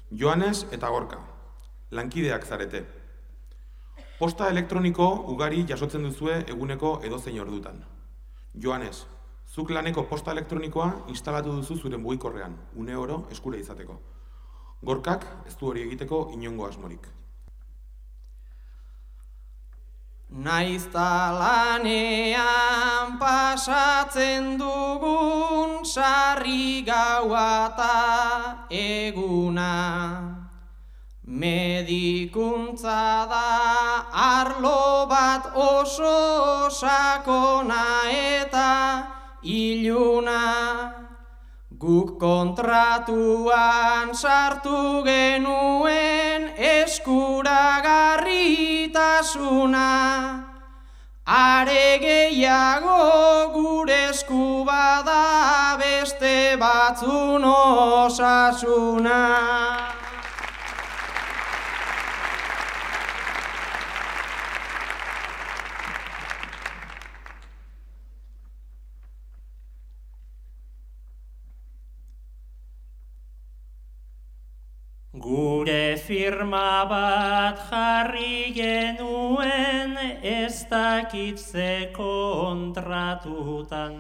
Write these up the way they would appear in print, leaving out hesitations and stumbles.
Joanes eta Gorka, lankideak zarete. Posta elektroniko ugari jasotzen duzue eguneko edozein ordutan. Joanes, zuk laneko posta elektronikoa instalatu duzu zure mugikorrean, une oro eskura izateko. Gorkak ez du hori egiteko inongo asmorik. Naizta lanean pasatzen dugun sarri gaua ta eguna. Medikuntza da arlo bat oso sakona eta iluna. Guk kontratuan sartu genuen eskuragarritasuna. Are gehiago gure esku bada beste batzun osasuna. Gure firma bat jarri genuen ez dakitze kontratutan.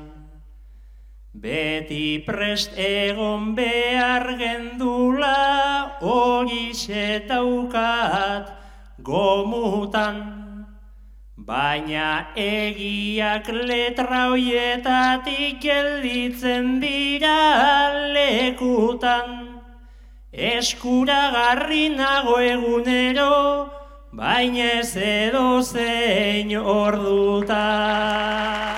Beti prest egon behar gendula horixe daukat gomutan. Baina egiak letra hoietatik gelditzen dira lekutan. Eskuragarri nago egunero, baina ez edozein ordutan.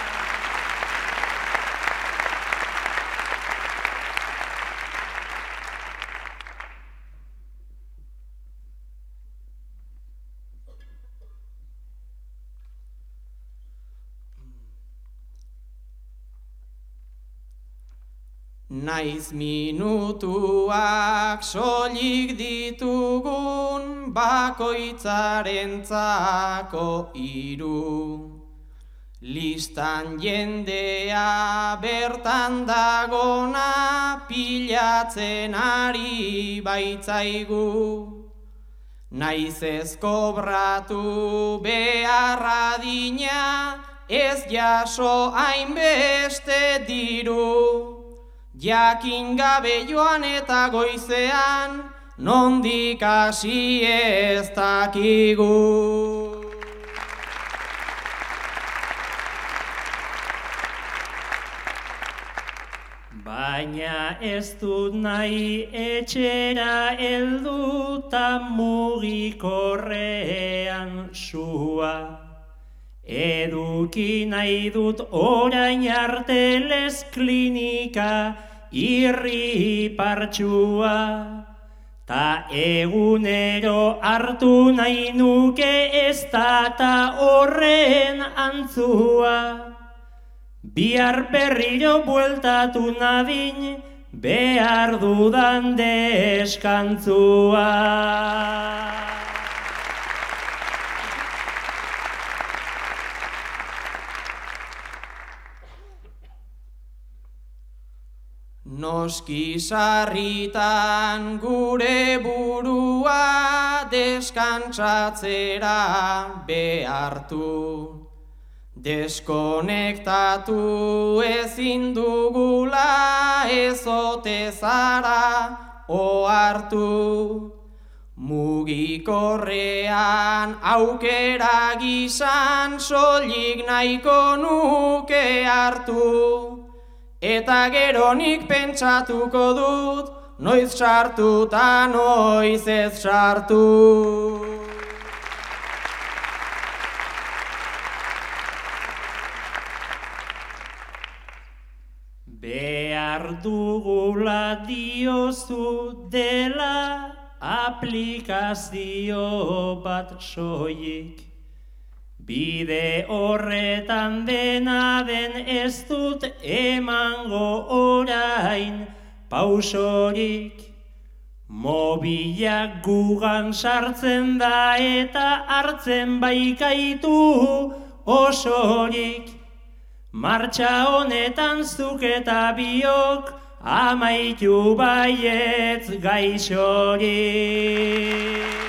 Naiz minutuak soilik ditugun bakoitzarentzako 3. Listan jendea bertan dagona pilatzen ari baitzaigu. Naiz ez kobratu behar adina ez jaso hainbeste diru. Jakin gabe joan eta goizean, nondik hasi ez dakigu. Baina ez dut nahi etxera heldu ta mugikorrean sua. Eduki nahi dut orain arte lez klinika irri partxua. Ta egunero hartu nahi nuke ez data horren antzua. Bihar berriro bueltatu nadin behar dudan deskantzua. Noski sarritan gure burua deskantsatzera behartu. Deskonektatu ezin dugula ez ote zara ohartu. Mugikorrean aukera gizan soilik nahiko nuke hartu. Eta geronik pentsatuko dut, noiz sartu ta noiz ez sartu. Behar dugula diozu dela aplikazio bat soilik. Bide horretan dena den ez dut emango orain pausorik. Mobilak gugan sartzen da eta hartzen baikaitu osorik. Martxa honetan zuk eta biok amaitu baietz gaixorik.